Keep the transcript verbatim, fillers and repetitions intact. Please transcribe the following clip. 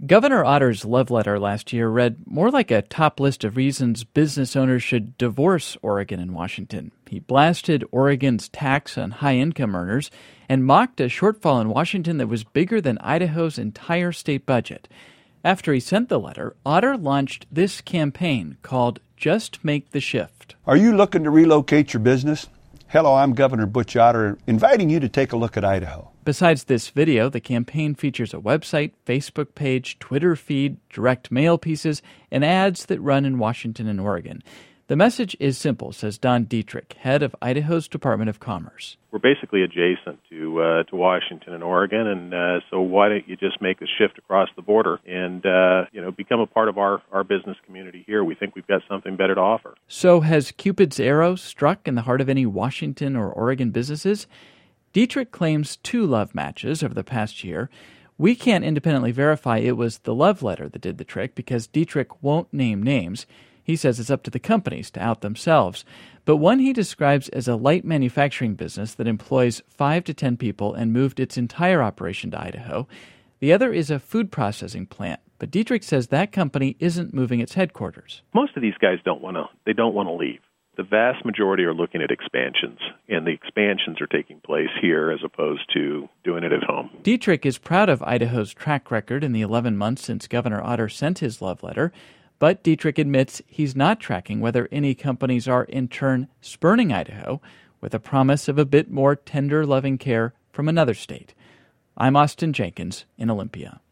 Governor Otter's love letter last year read more like a top list of reasons business owners should divorce Oregon and Washington. He blasted Oregon's tax on high-income earners and mocked a shortfall in Washington that was bigger than Idaho's entire state budget. After he sent the letter, Otter launched this campaign called Just Make the Shift. Are you looking to relocate your business? Hello, I'm Governor Butch Otter, inviting you to take a look at Idaho. Besides this video, the campaign features a website, Facebook page, Twitter feed, direct mail pieces, and ads that run in Washington and Oregon. The message is simple, says Don Dietrich, head of Idaho's Department of Commerce. We're basically adjacent to uh, to Washington and Oregon, and uh, so why don't you just make a shift across the border and uh, you know become a part of our, our business community here? We think we've got something better to offer. So has Cupid's arrow struck in the heart of any Washington or Oregon businesses? Dietrich claims two love matches over the past year. We can't independently verify it was the love letter that did the trick because Dietrich won't name names. He says it's up to the companies to out themselves. But one he describes as a light manufacturing business that employs five to ten people and moved its entire operation to Idaho. The other is a food processing plant. But Dietrich says that company isn't moving its headquarters. Most of these guys don't want to. They don't want to leave. The vast majority are looking at expansions, and the expansions are taking place here as opposed to doing it at home. Dietrich is proud of Idaho's track record in the eleven months since Governor Otter sent his love letter. But Dietrich admits he's not tracking whether any companies are, in turn, spurning Idaho with a promise of a bit more tender, loving care from another state. I'm Austin Jenkins in Olympia.